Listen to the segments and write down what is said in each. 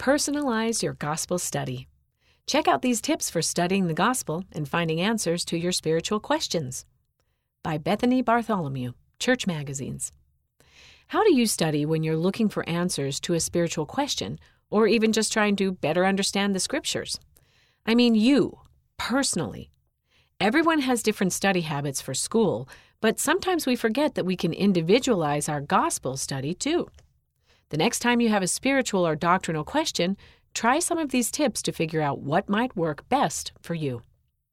Personalize your gospel study. Check out these tips for studying the gospel and finding answers to your spiritual questions. By Bethany Bartholomew, Church Magazines. How do you study when you're looking for answers to a spiritual question, or even just trying to better understand the Scriptures? I mean you, personally. Everyone has different study habits for school, but sometimes we forget that we can individualize our gospel study too. The next time you have a spiritual or doctrinal question, try some of these tips to figure out what might work best for you.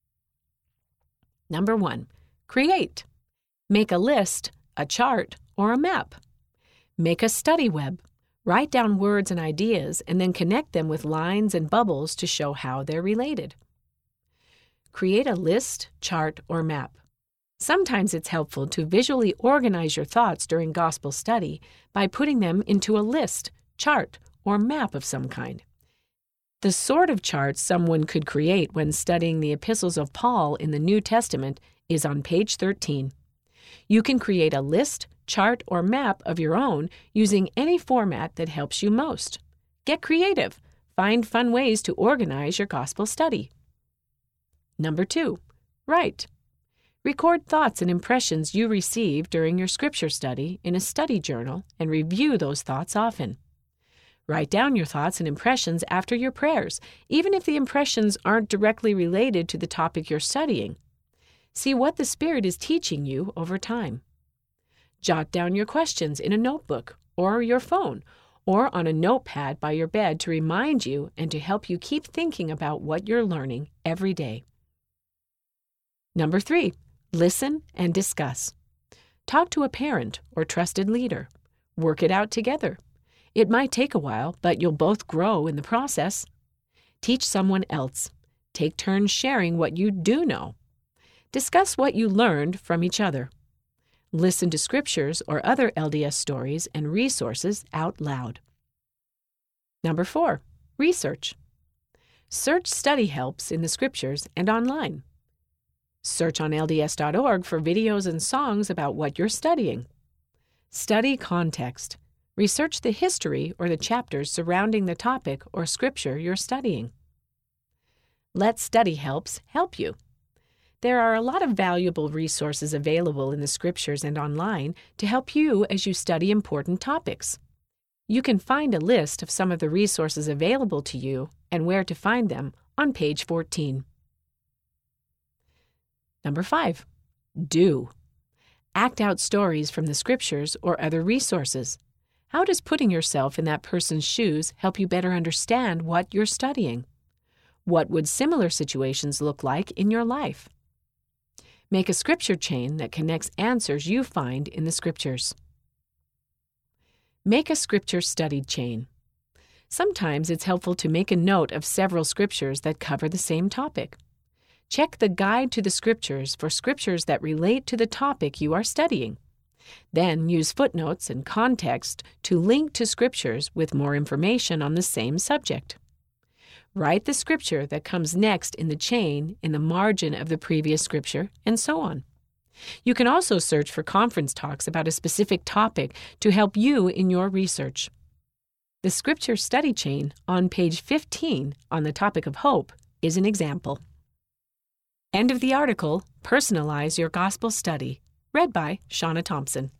Number 1, create. Make a list, a chart, or a map. Make a study web. Write down words and ideas and then connect them with lines and bubbles to show how they're related. Create a list, chart, or map. Sometimes it's helpful to visually organize your thoughts during gospel study by putting them into a list, chart, or map of some kind. The sort of chart someone could create when studying the epistles of Paul in the New Testament is on page 13. You can create a list, chart, or map of your own using any format that helps you most. Get creative. Find fun ways to organize your gospel study. Number 2, write. Record thoughts and impressions you receive during your scripture study in a study journal and review those thoughts often. Write down your thoughts and impressions after your prayers, even if the impressions aren't directly related to the topic you're studying. See what the Spirit is teaching you over time. Jot down your questions in a notebook or your phone or on a notepad by your bed to remind you and to help you keep thinking about what you're learning every day. Number 3, listen and discuss. Talk to a parent or trusted leader. Work it out together. It might take a while, but you'll both grow in the process. Teach someone else. Take turns sharing what you do know. Discuss what you learned from each other. Listen to scriptures or other LDS stories and resources out loud. Number 4, research. Search study helps in the scriptures and online. Search on LDS.org for videos and songs about what you're studying. Study context. Research the history or the chapters surrounding the topic or scripture you're studying. Let study helps help you. There are a lot of valuable resources available in the scriptures and online to help you as you study important topics. You can find a list of some of the resources available to you and where to find them on page 14. Number 5, do. Act out stories from the scriptures or other resources. How does putting yourself in that person's shoes help you better understand what you're studying? What would similar situations look like in your life? Make a scripture chain that connects answers you find in the scriptures. Make a scripture study chain. Sometimes it's helpful to make a note of several scriptures that cover the same topic. Check the Guide to the Scriptures for scriptures that relate to the topic you are studying. Then use footnotes and context to link to scriptures with more information on the same subject. Write the scripture that comes next in the chain in the margin of the previous scripture, and so on. You can also search for conference talks about a specific topic to help you in your research. The scripture study chain on page 15 on the topic of hope is an example. End of the article, Personalize Your Gospel Study, read by Shauna Thompson.